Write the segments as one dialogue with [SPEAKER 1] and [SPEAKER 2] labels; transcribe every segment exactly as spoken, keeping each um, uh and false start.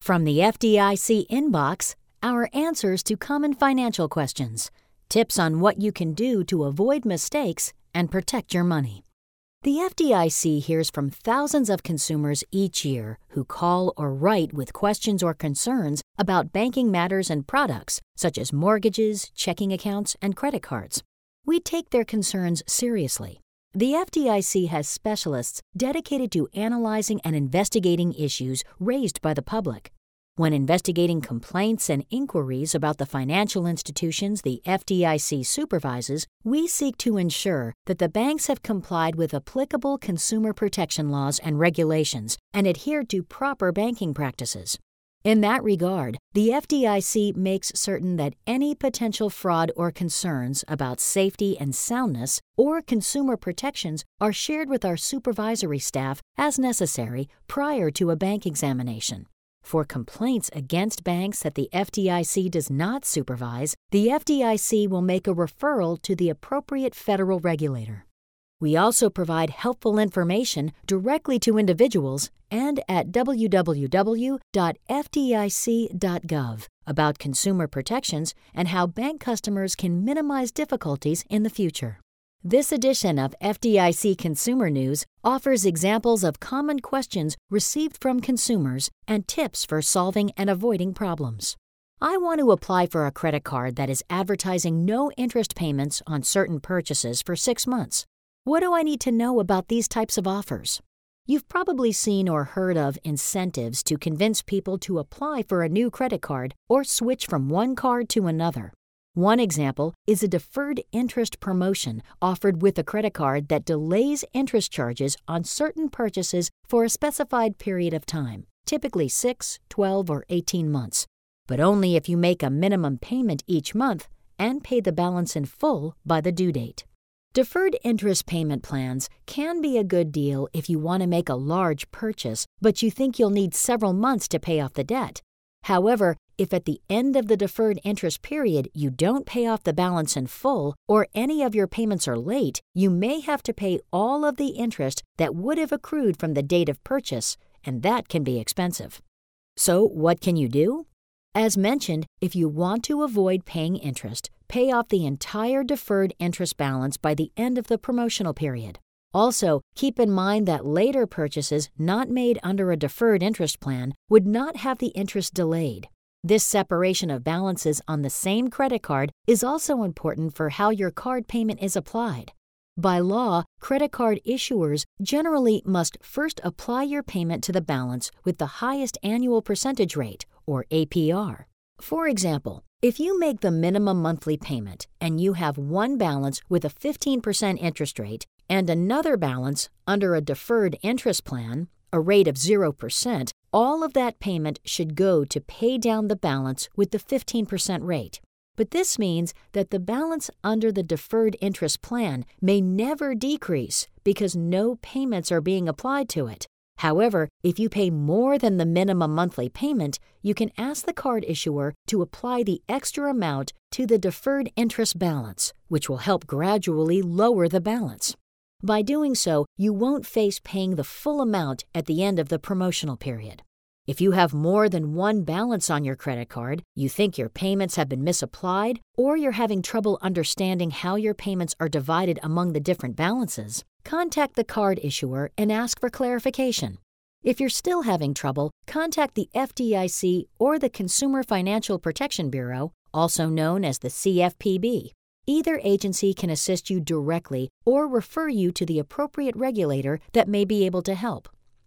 [SPEAKER 1] From the F D I C inbox, our answers to common financial questions, tips on what you can do to avoid mistakes and protect your money. The F D I C hears from thousands of consumers each year who call or write with questions or concerns about banking matters and products such as mortgages, checking accounts, and credit cards. We take their concerns seriously. The F D I C has specialists dedicated to analyzing and investigating issues raised by the public. When investigating complaints and inquiries about the financial institutions the F D I C supervises, we seek to ensure that the banks have complied with applicable consumer protection laws and regulations and adhered to proper banking practices. In that regard, the F D I C makes certain that any potential fraud or concerns about safety and soundness or consumer protections are shared with our supervisory staff as necessary prior to a bank examination. For complaints against banks that the F D I C does not supervise, the F D I C will make a referral to the appropriate federal regulator. We also provide helpful information directly to individuals and at w w w dot f d i c dot gov about consumer protections and how bank customers can minimize difficulties in the future. This edition of F D I C Consumer News offers examples of common questions received from consumers and tips for solving and avoiding problems. I want to apply for a credit card that is advertising no interest payments on certain purchases for six months. What do I need to know about these types of offers? You've probably seen or heard of incentives to convince people to apply for a new credit card or switch from one card to another. One example is a deferred interest promotion offered with a credit card that delays interest charges on certain purchases for a specified period of time, typically six, twelve, or eighteen months, but only if you make a minimum payment each month and pay the balance in full by the due date. Deferred interest payment plans can be a good deal if you want to make a large purchase, but you think you'll need several months to pay off the debt. However, if at the end of the deferred interest period you don't pay off the balance in full or any of your payments are late, you may have to pay all of the interest that would have accrued from the date of purchase, and that can be expensive. So what can you do? As mentioned, if you want to avoid paying interest, pay off the entire deferred interest balance by the end of the promotional period. Also, keep in mind that later purchases not made under a deferred interest plan would not have the interest delayed. This separation of balances on the same credit card is also important for how your card payment is applied. By law, credit card issuers generally must first apply your payment to the balance with the highest annual percentage rate, or A P R. For example, if you make the minimum monthly payment and you have one balance with a fifteen percent interest rate and another balance under a deferred interest plan, a rate of zero percent, all of that payment should go to pay down the balance with the fifteen percent rate. But this means that the balance under the deferred interest plan may never decrease because no payments are being applied to it. However, if you pay more than the minimum monthly payment, you can ask the card issuer to apply the extra amount to the deferred interest balance, which will help gradually lower the balance. By doing so, you won't face paying the full amount at the end of the promotional period. If you have more than one balance on your credit card, you think your payments have been misapplied, or you're having trouble understanding how your payments are divided among the different balances, contact the card issuer and ask for clarification. If you're still having trouble, contact the F D I C or the Consumer Financial Protection Bureau, also known as the C F P B. Either agency can assist you directly or refer you to the appropriate regulator that may be able to help.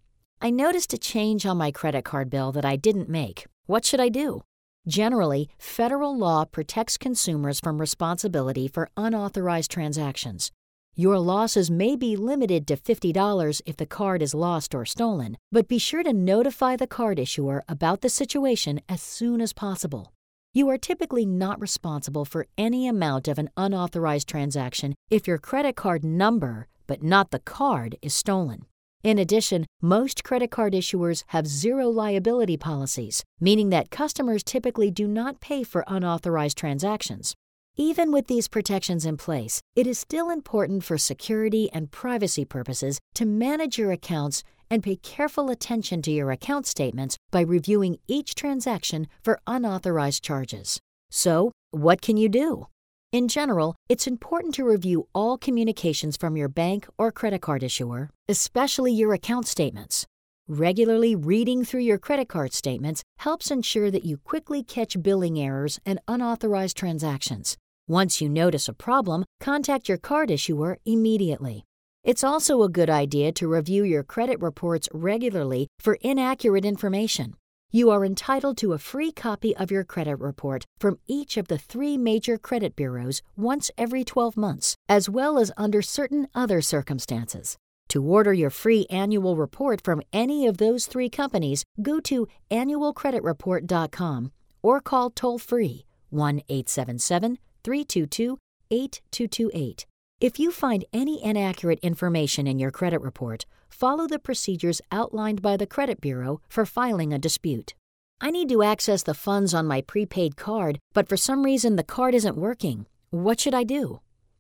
[SPEAKER 1] I noticed a change on my credit card bill that I didn't make. What should I do? Generally, federal law protects consumers from responsibility for unauthorized transactions. Your losses may be limited to fifty dollars if the card is lost or stolen, but be sure to notify the card issuer about the situation as soon as possible. You are typically not responsible for any amount of an unauthorized transaction if your credit card number, but not the card, is stolen. In addition, most credit card issuers have zero liability policies, meaning that customers typically do not pay for unauthorized transactions. Even with these protections in place, it is still important for security and privacy purposes to manage your accounts and pay careful attention to your account statements by reviewing each transaction for unauthorized charges. So, what can you do? In general, it's important to review all communications from your bank or credit card issuer, especially your account statements. Regularly reading through your credit card statements helps ensure that you quickly catch billing errors and unauthorized transactions. Once you notice a problem, contact your card issuer immediately. It's also a good idea to review your credit reports regularly for inaccurate information. You are entitled to a free copy of your credit report from each of the three major credit bureaus once every twelve months, as well as under certain other circumstances. To order your free annual report from any of those three companies, go to annual credit report dot com or call toll-free one eight seven seven, three two two, eight two two eight. If you find any inaccurate information in your credit report, follow the procedures outlined by the credit bureau for filing a dispute. I need to access the funds on my prepaid card, but for some reason the card isn't working. What should I do?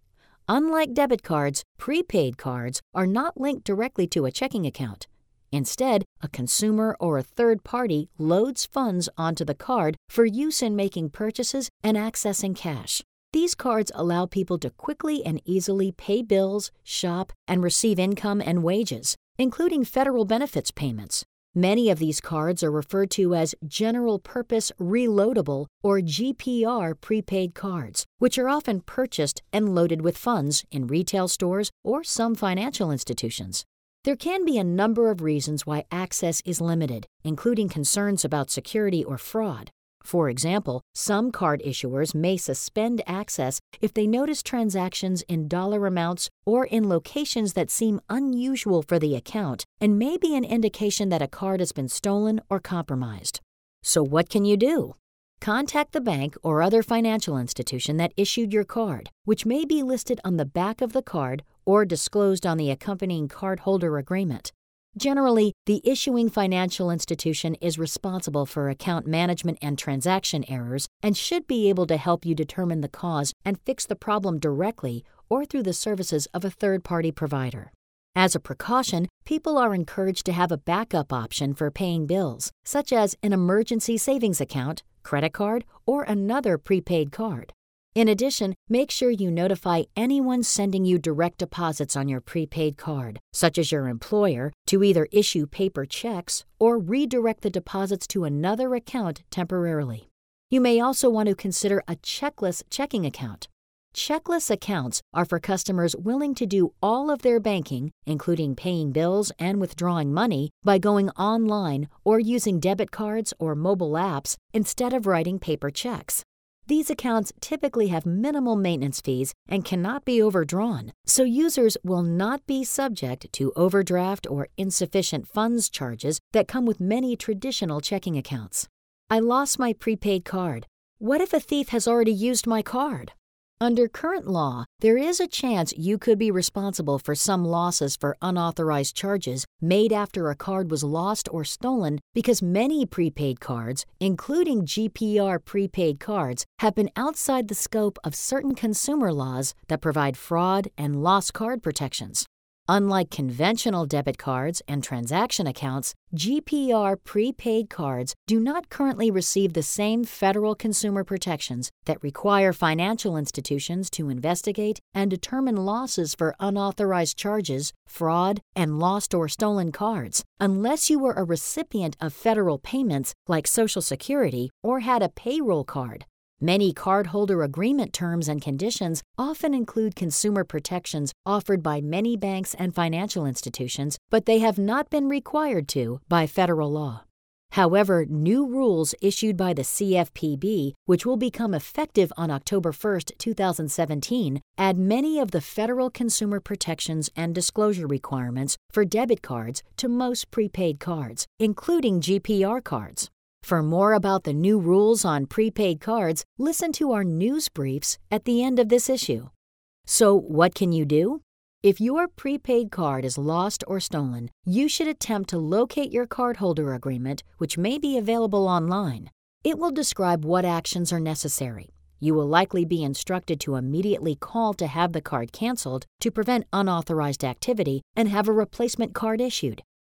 [SPEAKER 1] Unlike debit cards, prepaid cards are not linked directly to a checking account. Instead, a consumer or a third party loads funds onto the card for use in making purchases and accessing cash. These cards allow people to quickly and easily pay bills, shop, and receive income and wages, including federal benefits payments. Many of these cards are referred to as General Purpose Reloadable or G P R prepaid cards, which are often purchased and loaded with funds in retail stores or some financial institutions. There can be a number of reasons why access is limited, including concerns about security or fraud. For example, some card issuers may suspend access if they notice transactions in dollar amounts or in locations that seem unusual for the account and may be an indication that a card has been stolen or compromised. So what can you do? Contact the bank or other financial institution that issued your card, which may be listed on the back of the card or disclosed on the accompanying cardholder agreement. Generally, the issuing financial institution is responsible for account management and transaction errors and should be able to help you determine the cause and fix the problem directly or through the services of a third-party provider. As a precaution, people are encouraged to have a backup option for paying bills, such as an emergency savings account, credit card, or another prepaid card. In addition, make sure you notify anyone sending you direct deposits on your prepaid card, such as your employer, to either issue paper checks or redirect the deposits to another account temporarily. You may also want to consider a checkless checking account. Checkless accounts are for customers willing to do all of their banking, including paying bills and withdrawing money, by going online or using debit cards or mobile apps instead of writing paper checks. These accounts typically have minimal maintenance fees and cannot be overdrawn, so users will not be subject to overdraft or insufficient funds charges that come with many traditional checking accounts. I lost my prepaid card. What if a thief has already used my card? Under current law, there is a chance you could be responsible for some losses for unauthorized charges made after a card was lost or stolen because many prepaid cards, including G P R prepaid cards, have been outside the scope of certain consumer laws that provide fraud and lost card protections. Unlike conventional debit cards and transaction accounts, G P R prepaid cards do not currently receive the same federal consumer protections that require financial institutions to investigate and determine losses for unauthorized charges, fraud, and lost or stolen cards, unless you were a recipient of federal payments like Social Security or had a payroll card. Many cardholder agreement terms and conditions often include consumer protections offered by many banks and financial institutions, but they have not been required to by federal law. However, new rules issued by the C F P B, which will become effective on October first, two thousand seventeen, add many of the federal consumer protections and disclosure requirements for debit cards to most prepaid cards, including G P R cards. For more about the new rules on prepaid cards, listen to our news briefs at the end of this issue. So, what can you do? If your prepaid card is lost or stolen, you should attempt to locate your cardholder agreement, which may be available online. It will describe what actions are necessary. You will likely be instructed to immediately call to have the card canceled to prevent unauthorized activity and have a replacement card issued.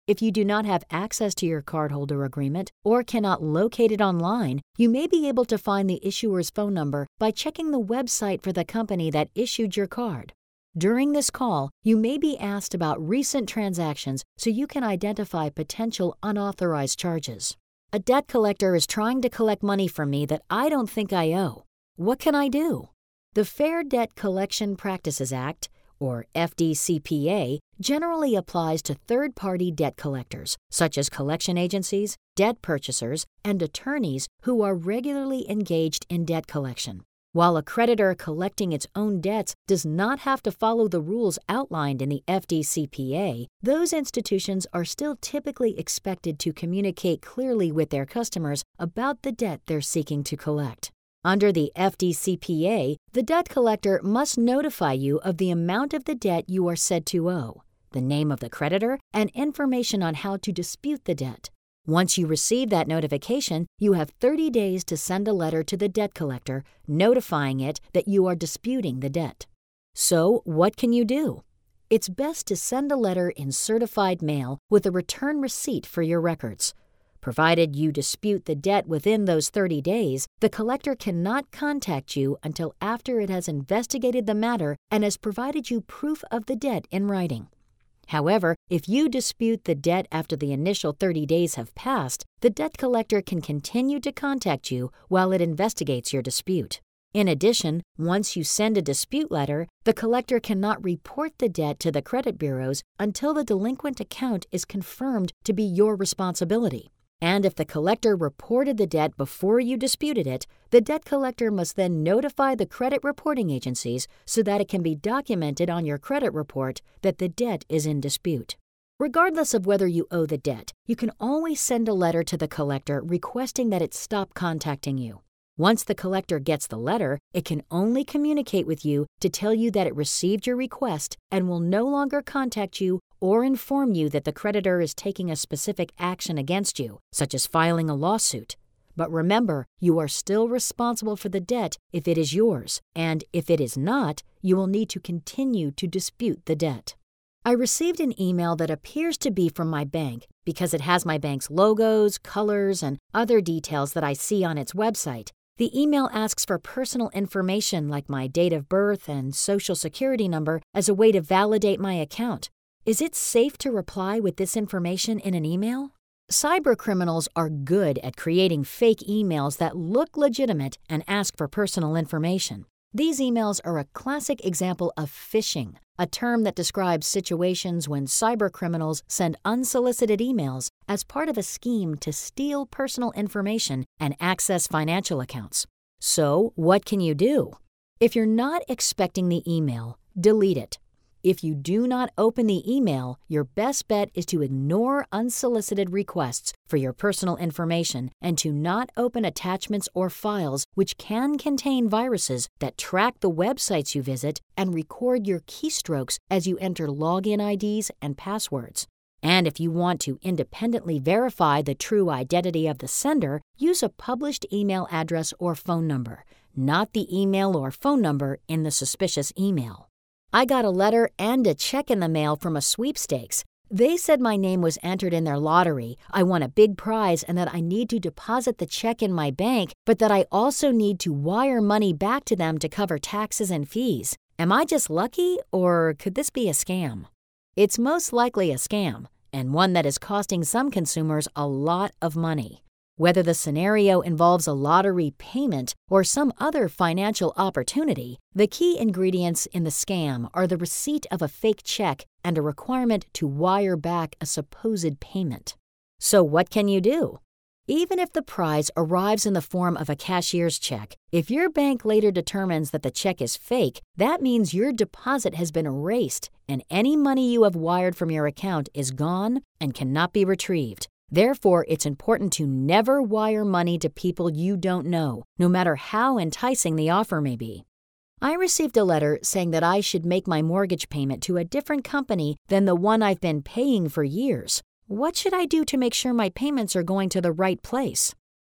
[SPEAKER 1] If you do not have access to your cardholder agreement or cannot locate it online, you may be able to find the issuer's phone number by checking the website for the company that issued your card. During this call, you may be asked about recent transactions so you can identify potential unauthorized charges. A debt collector is trying to collect money from me that I don't think I owe. What can I do? The Fair Debt Collection Practices Act, or F D C P A, generally applies to third-party debt collectors, such as collection agencies, debt purchasers, and attorneys who are regularly engaged in debt collection. While a creditor collecting its own debts does not have to follow the rules outlined in the F D C P A, those institutions are still typically expected to communicate clearly with their customers about the debt they're seeking to collect. Under the F D C P A, the debt collector must notify you of the amount of the debt you are said to owe, the name of the creditor, and information on how to dispute the debt. Once you receive that notification, you have thirty days to send a letter to the debt collector notifying it that you are disputing the debt. So, what can you do? It's best to send a letter in certified mail with a return receipt for your records. Provided you dispute the debt within those thirty days, the collector cannot contact you until after it has investigated the matter and has provided you proof of the debt in writing. However, if you dispute the debt after the initial thirty days have passed, the debt collector can continue to contact you while it investigates your dispute. In addition, once you send a dispute letter, the collector cannot report the debt to the credit bureaus until the delinquent account is confirmed to be your responsibility. And if the collector reported the debt before you disputed it, the debt collector must then notify the credit reporting agencies so that it can be documented on your credit report that the debt is in dispute. Regardless of whether you owe the debt, you can always send a letter to the collector requesting that it stop contacting you. Once the collector gets the letter, it can only communicate with you to tell you that it received your request and will no longer contact you or inform you that the creditor is taking a specific action against you, such as filing a lawsuit. But remember, you are still responsible for the debt if it is yours, and if it is not, you will need to continue to dispute the debt. I received an email that appears to be from my bank because it has my bank's logos, colors, and other details that I see on its website. The email asks for personal information like my date of birth and social security number as a way to validate my account. Is it safe to reply with this information in an email? Cybercriminals are good at creating fake emails that look legitimate and ask for personal information. These emails are a classic example of phishing, a term that describes situations when cybercriminals send unsolicited emails as part of a scheme to steal personal information and access financial accounts. So, what can you do? If you're not expecting the email, delete it. If you do not open the email, your best bet is to ignore unsolicited requests for your personal information and to not open attachments or files which can contain viruses that track the websites you visit and record your keystrokes as you enter login I Ds and passwords. And if you want to independently verify the true identity of the sender, use a published email address or phone number, not the email or phone number in the suspicious email. I got a letter and a check in the mail from a sweepstakes. They said my name was entered in their lottery, I won a big prize, and that I need to deposit the check in my bank, but that I also need to wire money back to them to cover taxes and fees. Am I just lucky, or could this be a scam? It's most likely a scam, and one that is costing some consumers a lot of money. Whether the scenario involves a lottery payment or some other financial opportunity, the key ingredients in the scam are the receipt of a fake check and a requirement to wire back a supposed payment. So what can you do? Even if the prize arrives in the form of a cashier's check, if your bank later determines that the check is fake, that means your deposit has been erased and any money you have wired from your account is gone and cannot be retrieved. Therefore, it's important to never wire money to people you don't know, no matter how enticing the offer may be. I received a letter saying that I should make my mortgage payment to a different company than the one I've been paying for years. What should I do to make sure my payments are going to the right place?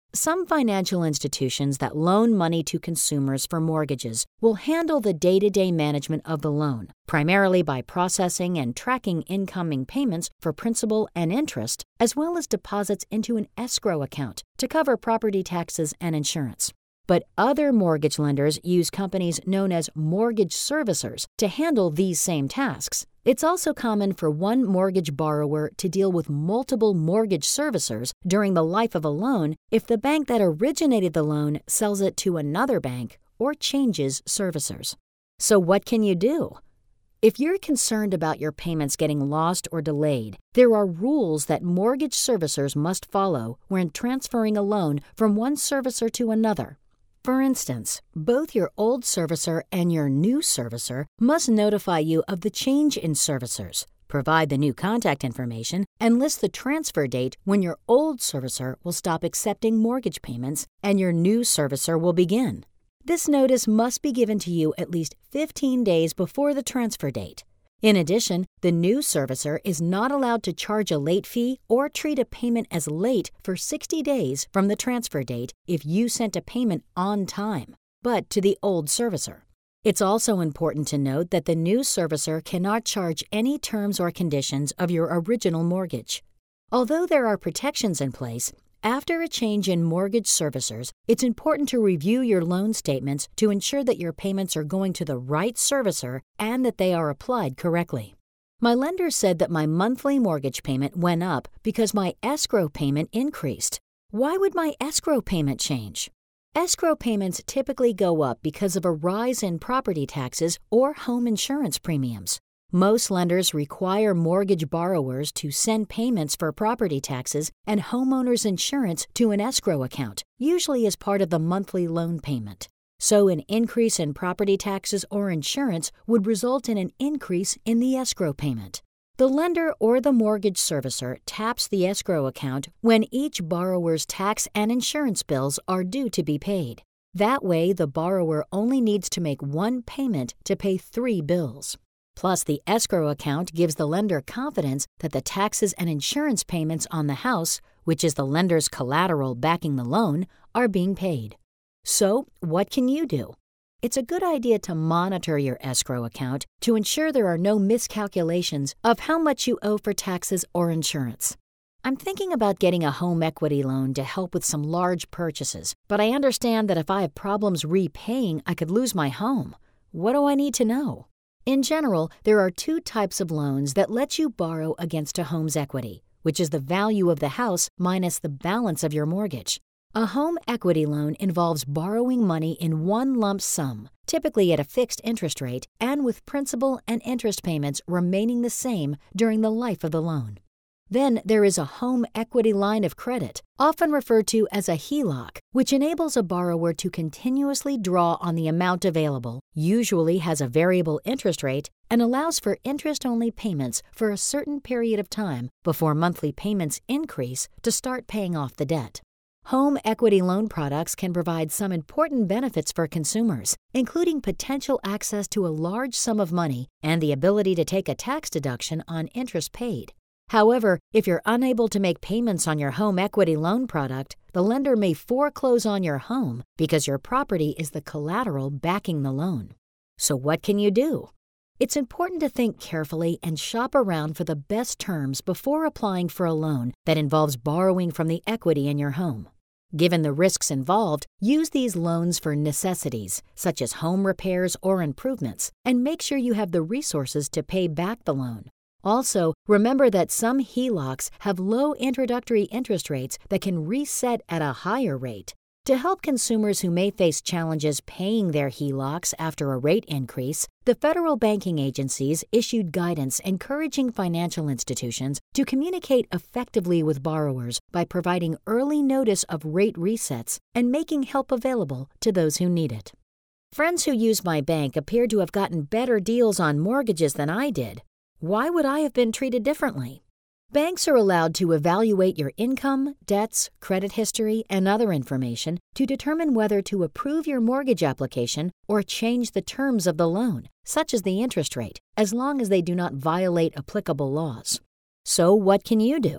[SPEAKER 1] Some financial institutions that loan money to consumers for mortgages will handle the day-to-day management of the loan, primarily by processing and tracking incoming payments for principal and interest, as well as deposits into an escrow account to cover property taxes and insurance. But other mortgage lenders use companies known as mortgage servicers to handle these same tasks. It's also common for one mortgage borrower to deal with multiple mortgage servicers during the life of a loan if the bank that originated the loan sells it to another bank or changes servicers. So what can you do? If you're concerned about your payments getting lost or delayed, there are rules that mortgage servicers must follow when transferring a loan from one servicer to another. For instance, both your old servicer and your new servicer must notify you of the change in servicers, provide the new contact information, and list the transfer date when your old servicer will stop accepting mortgage payments and your new servicer will begin. This notice must be given to you at least fifteen days before the transfer date. In addition, the new servicer is not allowed to charge a late fee or treat a payment as late for sixty days from the transfer date if you sent a payment on time, but to the old servicer. It's also important to note that the new servicer cannot charge any terms or conditions of your original mortgage. Although there are protections in place, after a change in mortgage servicers, it's important to review your loan statements to ensure that your payments are going to the right servicer and that they are applied correctly. My lender said that my monthly mortgage payment went up because my escrow payment increased. Why would my escrow payment change? Escrow payments typically go up because of a rise in property taxes or home insurance premiums. Most lenders require mortgage borrowers to send payments for property taxes and homeowners insurance to an escrow account, usually as part of the monthly loan payment. So an increase in property taxes or insurance would result in an increase in the escrow payment. The lender or the mortgage servicer taps the escrow account when each borrower's tax and insurance bills are due to be paid. That way, the borrower only needs to make one payment to pay three bills. Plus, the escrow account gives the lender confidence that the taxes and insurance payments on the house, which is the lender's collateral backing the loan, are being paid. So, what can you do? It's a good idea to monitor your escrow account to ensure there are no miscalculations of how much you owe for taxes or insurance. I'm thinking about getting a home equity loan to help with some large purchases, but I understand that if I have problems repaying, I could lose my home. What do I need to know? In general, there are two types of loans that let you borrow against a home's equity, which is the value of the house minus the balance of your mortgage. A home equity loan involves borrowing money in one lump sum, typically at a fixed interest rate, and with principal and interest payments remaining the same during the life of the loan. Then there is a home equity line of credit, often referred to as a H E L O C, which enables a borrower to continuously draw on the amount available, usually has a variable interest rate, and allows for interest-only payments for a certain period of time before monthly payments increase to start paying off the debt. Home equity loan products can provide some important benefits for consumers, including potential access to a large sum of money and the ability to take a tax deduction on interest paid. However, if you're unable to make payments on your home equity loan product, the lender may foreclose on your home because your property is the collateral backing the loan. So what can you do? It's important to think carefully and shop around for the best terms before applying for a loan that involves borrowing from the equity in your home. Given the risks involved, use these loans for necessities, such as home repairs or improvements, and make sure you have the resources to pay back the loan. Also, remember that some H E L O Cs have low introductory interest rates that can reset at a higher rate. To help consumers who may face challenges paying their H E L O Cs after a rate increase, the federal banking agencies issued guidance encouraging financial institutions to communicate effectively with borrowers by providing early notice of rate resets and making help available to those who need it. Friends who use my bank appeared to have gotten better deals on mortgages than I did. Why would I have been treated differently? Banks are allowed to evaluate your income, debts, credit history, and other information to determine whether to approve your mortgage application or change the terms of the loan, such as the interest rate, as long as they do not violate applicable laws. So what can you do?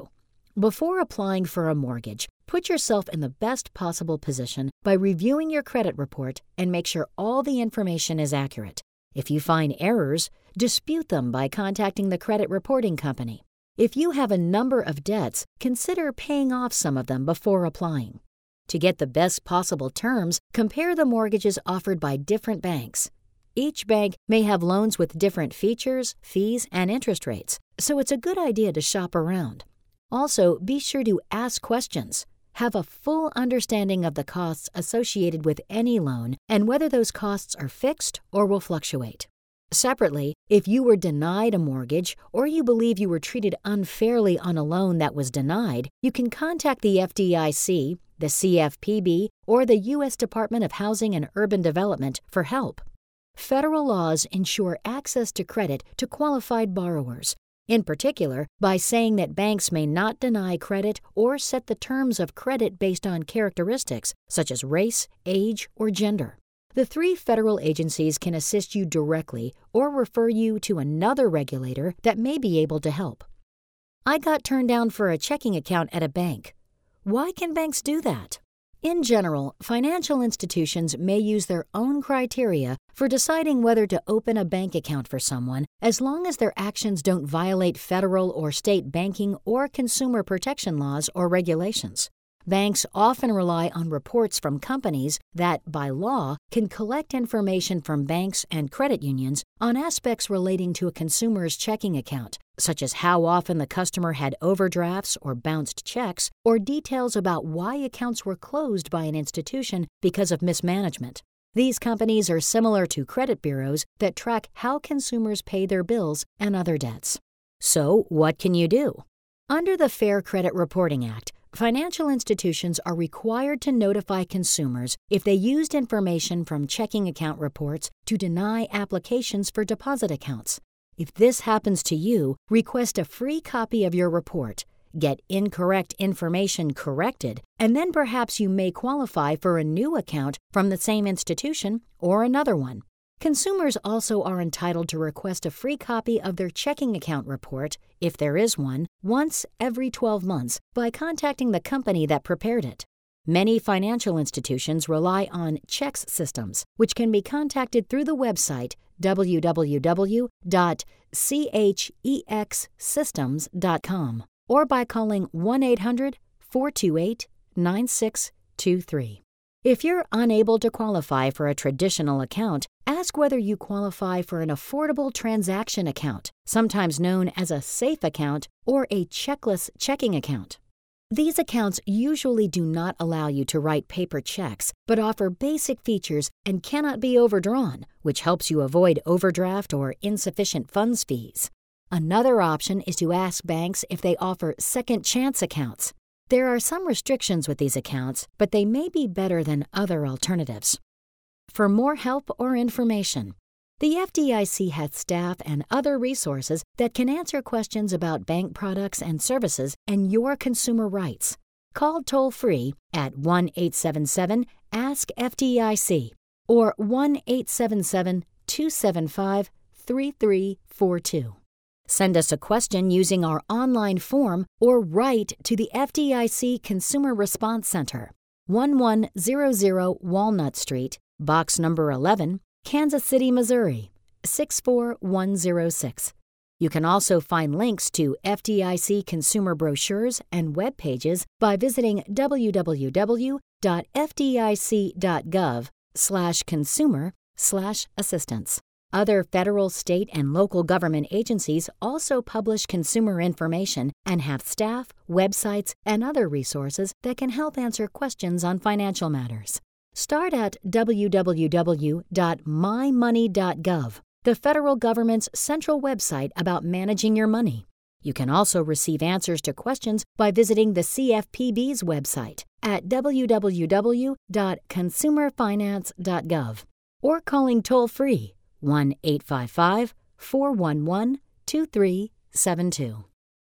[SPEAKER 1] Before applying for a mortgage, put yourself in the best possible position by reviewing your credit report and make sure all the information is accurate. If you find errors, dispute them by contacting the credit reporting company. If you have a number of debts, consider paying off some of them before applying. To get the best possible terms, compare the mortgages offered by different banks. Each bank may have loans with different features, fees, and interest rates, so it's a good idea to shop around. Also, be sure to ask questions. Have a full understanding of the costs associated with any loan and whether those costs are fixed or will fluctuate. Separately, if you were denied a mortgage or you believe you were treated unfairly on a loan that was denied, you can contact the F D I C, the C F P B, or the U S Department of Housing and Urban Development for help. Federal laws ensure access to credit to qualified borrowers, in particular by saying that banks may not deny credit or set the terms of credit based on characteristics such as race, age, or gender. The three federal agencies can assist you directly or refer you to another regulator that may be able to help. I got turned down for a checking account at a bank. Why can banks do that? In general, financial institutions may use their own criteria for deciding whether to open a bank account for someone as long as their actions don't violate federal or state banking or consumer protection laws or regulations. Banks often rely on reports from companies that, by law, can collect information from banks and credit unions on aspects relating to a consumer's checking account, such as how often the customer had overdrafts or bounced checks, or details about why accounts were closed by an institution because of mismanagement. These companies are similar to credit bureaus that track how consumers pay their bills and other debts. So, what can you do? Under the Fair Credit Reporting Act, financial institutions are required to notify consumers if they used information from checking account reports to deny applications for deposit accounts. If this happens to you, request a free copy of your report, get incorrect information corrected, and then perhaps you may qualify for a new account from the same institution or another one. Consumers also are entitled to request a free copy of their checking account report, if there is one, once every twelve months by contacting the company that prepared it. Many financial institutions rely on checks systems, which can be contacted through the website w w w dot c h e x systems dot com or by calling one eight hundred, four two eight, nine six two three. If you're unable to qualify for a traditional account, ask whether you qualify for an affordable transaction account, sometimes known as a SAFE account or a checkless checking account. These accounts usually do not allow you to write paper checks, but offer basic features and cannot be overdrawn, which helps you avoid overdraft or insufficient funds fees. Another option is to ask banks if they offer second chance accounts. There are some restrictions with these accounts, but they may be better than other alternatives. For more help or information, the F D I C has staff and other resources that can answer questions about bank products and services and your consumer rights. Call toll-free at one eight seven seven, ask F D I C or one eight seven seven, two seven five, three three four two. Send us a question using our online form or write to the F D I C Consumer Response Center, one one zero zero Walnut Street, Box number eleven, Kansas City, Missouri, six four one zero six. You can also find links to F D I C consumer brochures and web pages by visiting w w w dot f d i c dot gov slash consumer slash assistance. Other federal, state, and local government agencies also publish consumer information and have staff, websites, and other resources that can help answer questions on financial matters. Start at w w w dot my money dot gov, the federal government's central website about managing your money. You can also receive answers to questions by visiting the C F P B's website at w w w dot consumer finance dot gov or calling toll-free one eight five five, four one one, two three seven two.